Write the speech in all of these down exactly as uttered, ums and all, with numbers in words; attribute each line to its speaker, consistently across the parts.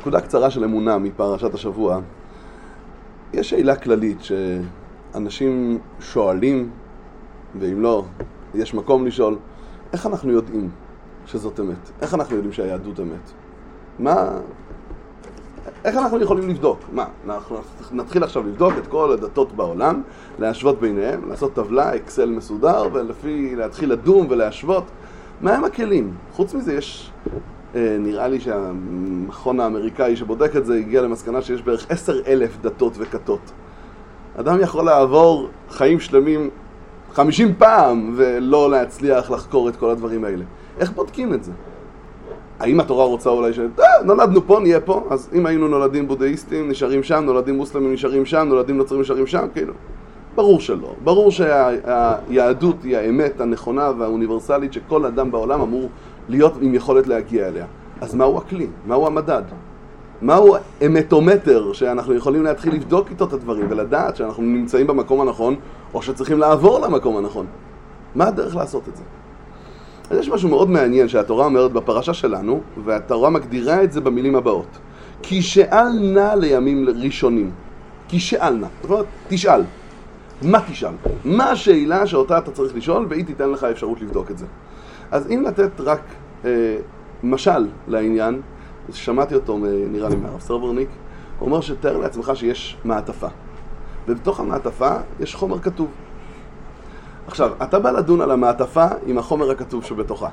Speaker 1: נקודה קצרה של אמונה מפרשת השבוע. יש שאלה כללית שאנשים שואלים, ואם לא, יש מקום לשאול, איך אנחנו יודעים שזאת אמת? איך אנחנו יודעים שהיהדות אמת? מה... איך אנחנו יכולים לבדוק? מה? אנחנו נתחיל עכשיו לבדוק את כל הדתות בעולם, להשוות ביניהם, לעשות טבלה, אקסל מסודר, ולפי להתחיל לדום ולהשוות. מה הם הכלים? חוץ מזה יש... נראה לי שהמכון האמריקאי שבודק את זה הגיע למסקנה שיש בערך עשר אלף דתות וכתות. אדם יכול לעבור חיים שלמים חמישים פעם ולא להצליח לחקור את כל הדברים האלה. איך בודקים את זה? האם התורה רוצה אולי ש... אה, נולדנו פה, נהיה פה, אז אם היינו נולדים בודהיסטים, נשארים שם, נולדים מוסלמים, נשארים שם, נולדים נוצרים, נשארים שם, כאילו. ברור שלא. ברור שהיהדות היא האמת הנכונה והאוניברסלית שכל אדם בעולם אמור להיות עם יכולת להגיע אליה. אז מהו הכלי? מהו המדד? מהו אמטומטר שאנחנו יכולים להתחיל לבדוק איתו את הדברים ולדעת שאנחנו נמצאים במקום הנכון או שצריכים לעבור למקום הנכון? מה הדרך לעשות את זה? אז יש משהו מאוד מעניין שהתורה אומרת בפרשה שלנו, והתורה מגדירה את זה במילים הבאות. כי שאל נא לימים ראשונים. כי שאל נא. זאת אומרת, תשאל. מה תשאל? מה השאלה שאותה אתה צריך לשאול והיא תיתן לך אפשרות לבדוק את זה. אז אם לתת רק אה, משל לעניין, שמעתי אותו נראה לי מהרב סרברניק, הוא אומר שתאר לעצמך שיש מעטפה, ובתוך המעטפה יש חומר כתוב. עכשיו, אתה בא לדון על המעטפה עם החומר הכתוב שבתוכה,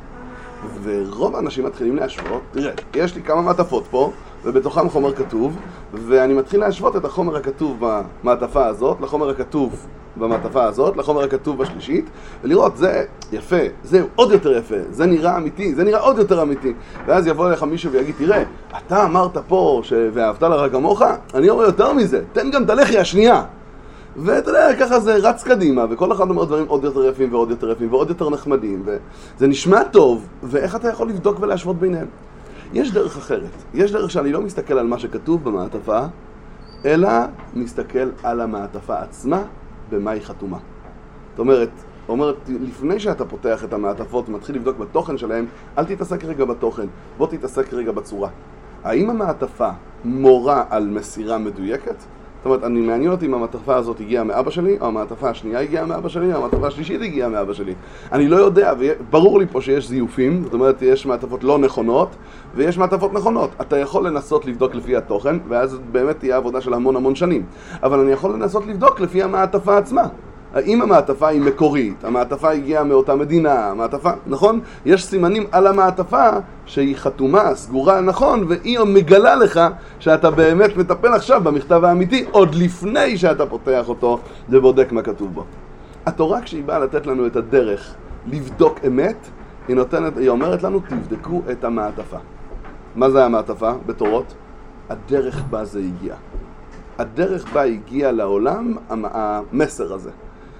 Speaker 1: ורוב האנשים מתחילים להשוות, תראה, יש לי כמה מעטפות פה, ובתוכם חומר כתוב, ואני מתחיל להשוות את החומר הכתוב במעטפה הזאת, לחומר הכתוב במעטפה הזאת, לחומר הכתוב בשלישית, ולראות, זה יפה, זה עוד יותר יפה, זה נראה אמיתי, זה נראה עוד יותר אמיתי. ואז יבוא אליך מישהו ויגיד, תראה, אתה אמרת פה ואהבת לרעך כמוך, אני אומר יותר מזה, תן גם את הלחי השנייה. ואתה יודע, ככה זה רץ קדימה, וכל אחד אומר דברים עוד יותר יפים ועוד יותר יפים ועוד יותר נחמדים, וזה נשמע טוב, ואיך אתה יכול לבדוק ולהשוות ביניהם? יש דרך אחרת. יש דרך שאני לא מסתכל על מה שכתוב במעטפה, אלא מסתכל על המעטפה עצמה, במה היא חתומה. זאת אומרת, אומרת, לפני שאתה פותח את המעטפות ומתחיל לבדוק בתוכן שלהם, אל תתעסק רגע בתוכן, בוא תתעסק רגע בצורה. האם המעטפה מורה על מסירה מדויקת? זאת אומרת, אני מעניין אותי אם המעטפה הזאת הגיעה מאבא שלי, או המעטפה השנייה הגיעה מאבא שלי, או המעטפה השלישית הגיעה מאבא שלי. אני לא יודע, וברור לי פה שיש זיופים, זאת אומרת, יש מעטפות לא נכונות, ויש מעטפות נכונות. אתה יכול לנסות לבדוק לפי התוכן, ואז באמת תהיה עבודה של המון המון שנים. אבל אני יכול לנסות לבדוק לפי המעטפה עצמה. האם המעטפה היא מקורית, המעטפה הגיעה מאותה מדינה, המעטפה, נכון? יש סימנים על המעטפה שהיא חתומה, סגורה, נכון, והיא מגלה לך שאתה באמת מטפל עכשיו במכתב האמיתי, עוד לפני שאתה פותח אותו ובודק מה כתוב בו. התורה כשהיא באה לתת לנו את הדרך לבדוק אמת, היא נותנת, היא אומרת לנו, תבדקו את המעטפה. מה זה המעטפה בתורות? הדרך בה זה הגיע. הדרך בה הגיע לעולם המסר הזה.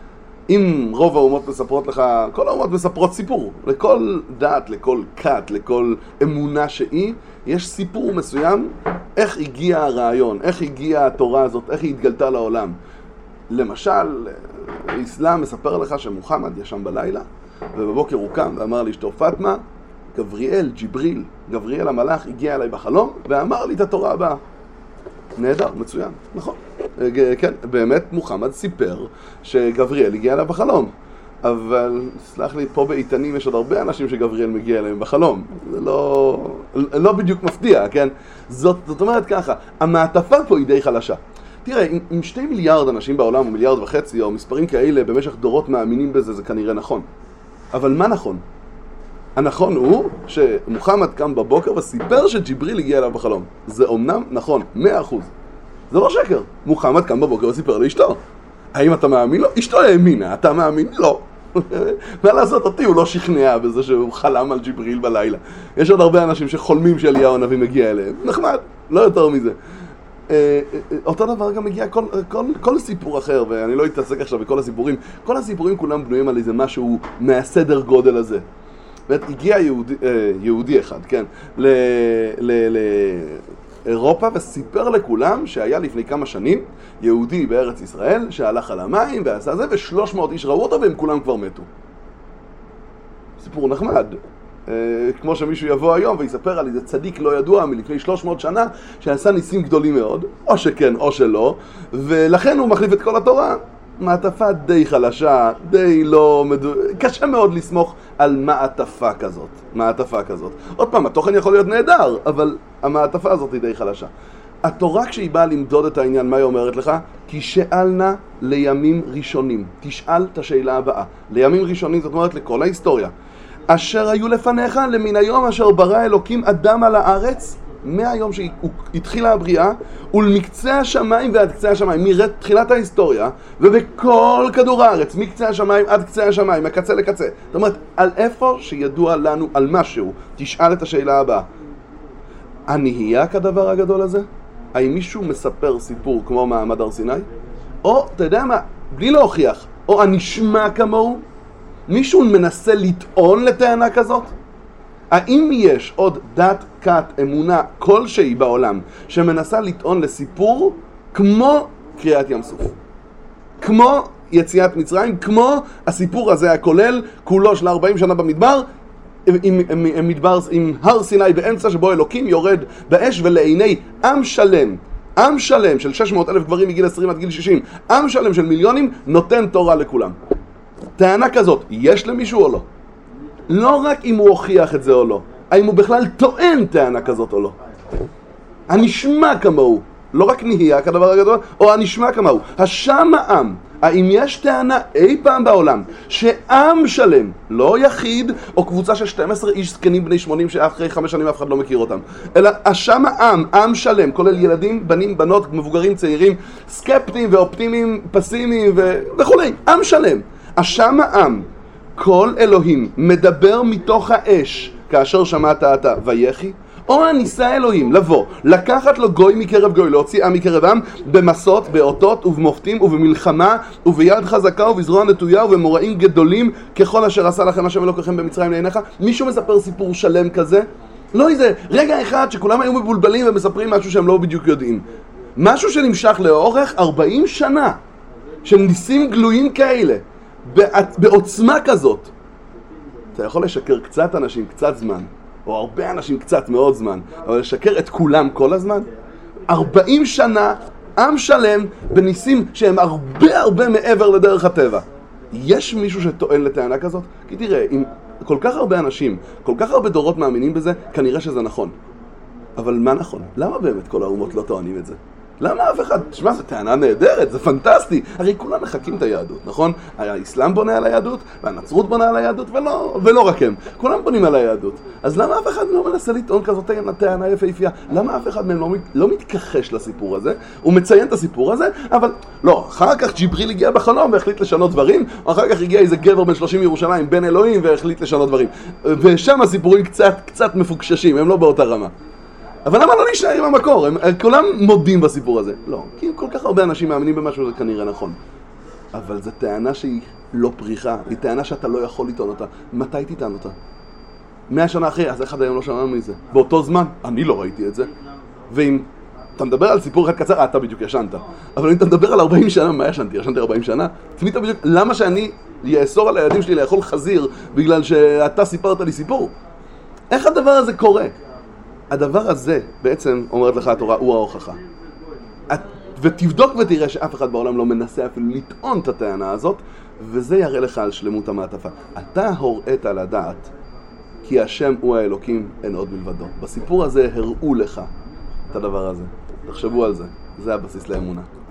Speaker 1: אם רוב האומות מספרות לך, כל האומות מספרות סיפור. לכל דת, לכל כת, לכל אמונה שהיא, יש סיפור מסוים, איך הגיע הרעיון, איך הגיעה התורה הזאת, איך היא התגלתה לעולם. למשל, האסלאם מספר לך שמוחמד ישן בלילה, ובבוקר הוא קם ואמר לאשתו פאטמה, גבריאל, ג'יבריל, גבריאל המלאך הגיע אליי בחלום, ואמר לי את התורה הבאה. נהדר, מצוין, נכון. כן, באמת מוחמד סיפר שגבריאל הגיע אליו בחלום. אבל, סלח לי, פה בעיתנים יש עוד הרבה אנשים שגבריאל מגיע אליהם בחלום. זה לא, לא בדיוק מפתיע, כן? זאת, זאת אומרת ככה, המעטפה פה היא די חלשה. תראה, עם, עם שתי מיליארד אנשים בעולם, או מיליארד וחצי, או מספרים כאלה, במשך דורות מאמינים בזה, זה כנראה נכון. אבל מה נכון? הנכון הוא שמוחמד קם בבוקר וסיפר שג'יבריל הגיע אליו בחלום. זה אומנם נכון, מאה אחוז. זה לא שקר. מוחמד קם בבוקר וסיפר לאשתו. האם אתה מאמין לו? אשתו האמינה, אתה מאמין? לא. מה לעשות אותי? הוא לא שכנע בזה שהוא חלם על ג'יבריל בלילה. יש עוד הרבה אנשים שחולמים שאליהו הנביא מגיע אליהם. נחמד, לא יותר מזה. אותו דבר גם מגיע כל, כל, כל סיפור אחר, ואני לא אתעסק עכשיו בכל הסיפורים. כל הסיפורים כולם בנויים על איזה משהו מהסדר גודל הזה. ואת הגיע יהודי, יהודי אחד, כן, ל, ל, לאירופה וסיפר לכולם שהיה לפני כמה שנים יהודי בארץ ישראל שהלך על המים ועשה זה, ושלוש מאות איש ראו אותו והם כולם כבר מתו. סיפור נחמד. כמו שמישהו יבוא היום ויספר על איזה צדיק לא ידוע מלפני שלוש מאות שנה שעשה ניסים גדולים מאוד, או שכן או שלא, ולכן הוא מחליף את כל התורה. מעטפה די חלשה, די לא מדו... קשה מאוד לסמוך על מעטפה כזאת, מעטפה כזאת. עוד פעם, התוכן יכול להיות נהדר, אבל המעטפה הזאת היא די חלשה. התורה כשהיא באה למדוד את העניין, מה היא אומרת לך? כי שאלנה לימים ראשונים. תשאל את השאלה הבאה. לימים ראשונים זאת אומרת לכל ההיסטוריה. אשר היו לפניך למן היום אשר ברא אלוקים אדם על הארץ, מהיום שהתחילה הבריאה, ולמקצה השמיים ועד קצה השמיים, מתחילת ההיסטוריה, ובכל כדור הארץ, מקצה השמיים עד קצה השמיים, מקצה לקצה. זאת אומרת, על איפה שידוע לנו על משהו, תשאל את השאלה הבאה. הנהייה כדבר הגדול הזה? האם מישהו מספר סיפור כמו מעמד הר סיני? או, אתה יודע מה, בלי להוכיח, או הנשמע כמוהו? מישהו מנסה לטעון לטענה כזאת? האם יש עוד דת, כת, אמונה, כלשהי בעולם שמנסה לטעון לסיפור כמו קריאת ים סוף? כמו יציאת מצרים, כמו הסיפור הזה הכולל כולו של ארבעים שנה במדבר, עם, עם, עם, עם, מדבר, עם הר סיני באמצע שבו אלוקים יורד באש ולעיני עם שלם, עם שלם של שש מאות אלף גברים מגיל עשרים עד גיל שישים, עם שלם של מיליונים נותן תורה לכולם. טענה כזאת, יש למישהו או לא? לא רק אם הוא הוכיח את זה או לא, האם הוא בכלל טוען טענה כזאת או לא. הנשמע כמוהו, לא רק נהיה כדבר הגדול, או הנשמע כמוהו. השם העם, האם יש טענה אי פעם בעולם שעם שלם, לא יחיד או קבוצה של שנים עשר איש זקנים בני שמונים שאחרי חמש שנים אף אחד לא מכיר אותם, אלא השם העם, עם שלם, כולל ילדים, בנים, בנות, מבוגרים, צעירים, סקפטיים ואופטימיים, פסימיים ו... וכולי, עם שלם. השם העם, כל אלוהים מדבר מתוך האש כאשר שמעת אתה ויחי, או הניסה אלוהים לבוא, לקחת לו גוי מקרב גוי, להוציא עם מקרב עם, במסות, באותות ובמופתים ובמלחמה וביד חזקה ובזרוע נטויה ובמוראים גדולים ככל אשר עשה לכם השם אלוקיכם במצרים לעיניך. מישהו מספר סיפור שלם כזה? לא איזה רגע אחד שכולם היו מבולבלים ומספרים משהו שהם לא בדיוק יודעים. משהו שנמשך לאורך ארבעים שנה של ניסים גלויים כאלה, בעוצמה כזאת. אתה יכול לשקר קצת אנשים קצת זמן, או הרבה אנשים קצת מאוד זמן, אבל לשקר את כולם כל הזמן? ארבעים שנה, עם שלם, בניסים שהם הרבה הרבה מעבר לדרך הטבע. יש מישהו שטוען לטענה כזאת? כי תראה, אם כל כך הרבה אנשים, כל כך הרבה דורות מאמינים בזה, כנראה שזה נכון. אבל מה נכון? למה באמת כל האומות לא טוענים את זה? למה אף אחד? תשמע, זו טענה נהדרת, זה פנטסטי. הרי כולם מחכים את היהדות, נכון? האסלאם בונה על היהדות, והנצרות בונה על היהדות, ולא, ולא רק הם. כולם בונים על היהדות. אז למה אף אחד לא מנסה לטעון כזאת טענה יפהפייה? למה אף אחד מהם לא, לא מתכחש לסיפור הזה? הוא מציין את הסיפור הזה, אבל לא, אחר כך ג'יבריל הגיע בחלום והחליט לשנות דברים, או אחר כך הגיע איזה גבר בן שלושים מירושלים, בן אלוהים, והחליט לשנות דברים. ושם הסיפורים קצת, קצת מפוקששים, הם לא באותה רמה. אבל למה לא נשאר עם המקור? הם כולם מודים בסיפור הזה. לא, כי כל כך הרבה אנשים מאמינים במשהו, זה כנראה נכון. אבל זו טענה שהיא לא פריחה, היא טענה שאתה לא יכול לטעון אותה. מתי תטען אותה? מאה שנה אחרי, אז אחד היום לא שמענו מזה. באותו זמן, אני לא ראיתי את זה. ואם אתה מדבר על סיפור אחד קצר, אתה בדיוק ישנת. אבל אם אתה מדבר על ארבעים שנה, מה ישנתי? ישנתי ארבעים שנה? תמיד בדיוק, למה שאני יאסור על הילדים שלי לאכול חזיר בגלל שאתה סיפרת לי סיפור? איך הדבר הזה קורה? הדבר הזה, בעצם, אומרת לך התורה, הוא ההוכחה. את, ותבדוק ותראה שאף אחד בעולם לא מנסה אפילו לטעון את הטענה הזאת, וזה יראה לך על שלמות המעטפה. אתה הוראת לדעת, כי השם הוא האלוקים, אין עוד מלבדו. בסיפור הזה הראו לך את הדבר הזה. תחשבו על זה. זה הבסיס לאמונה.